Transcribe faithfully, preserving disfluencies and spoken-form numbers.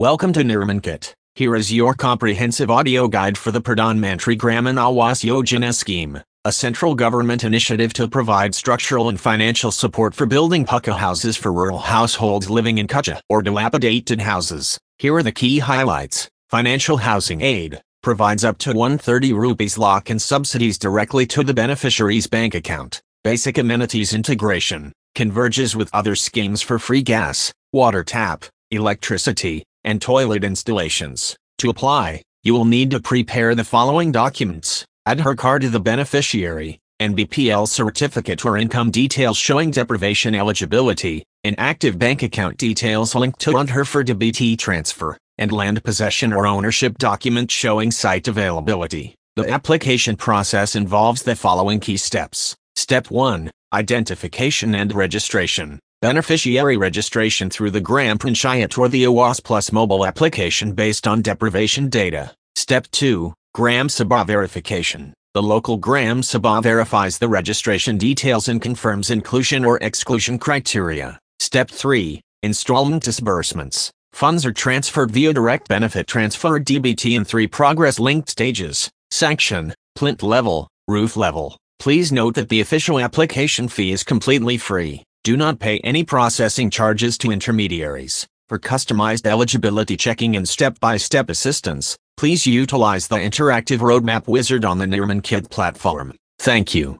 Welcome to Nirman Kit. Here is your comprehensive audio guide for the Pradhan Mantri Gramin Awas Yojana scheme, a central government initiative to provide structural and financial support for building Pakka houses for rural households living in Kutcha or dilapidated houses. Here are the key highlights. Financial housing aid provides up to one hundred thirty rupees lakh in subsidies directly to the beneficiary's bank account. Basic amenities integration converges with other schemes for free gas, water tap, electricity, and toilet installations. To apply, you will need to prepare the following documents: Aadhaar card to the beneficiary, N B P L certificate or income details showing deprivation eligibility, an active bank account details linked to Aadhaar for D B T transfer, and land possession or ownership document showing site availability. The application process involves the following key steps. Step one. Identification and registration. Beneficiary registration through the Gram Panchayat or the Awas Plus mobile application based on deprivation data. Step two. Gram Sabha verification. The local Gram Sabha verifies the registration details and confirms inclusion or exclusion criteria. Step three. Installment disbursements. Funds are transferred via direct benefit transfer D B T in three progress-linked stages: sanction, plinth level, roof level. Please note that the official application fee is completely free. Do not pay any processing charges to intermediaries. For customized eligibility checking and step-by-step assistance, please utilize the interactive roadmap wizard on the Nirman Kit platform. Thank you.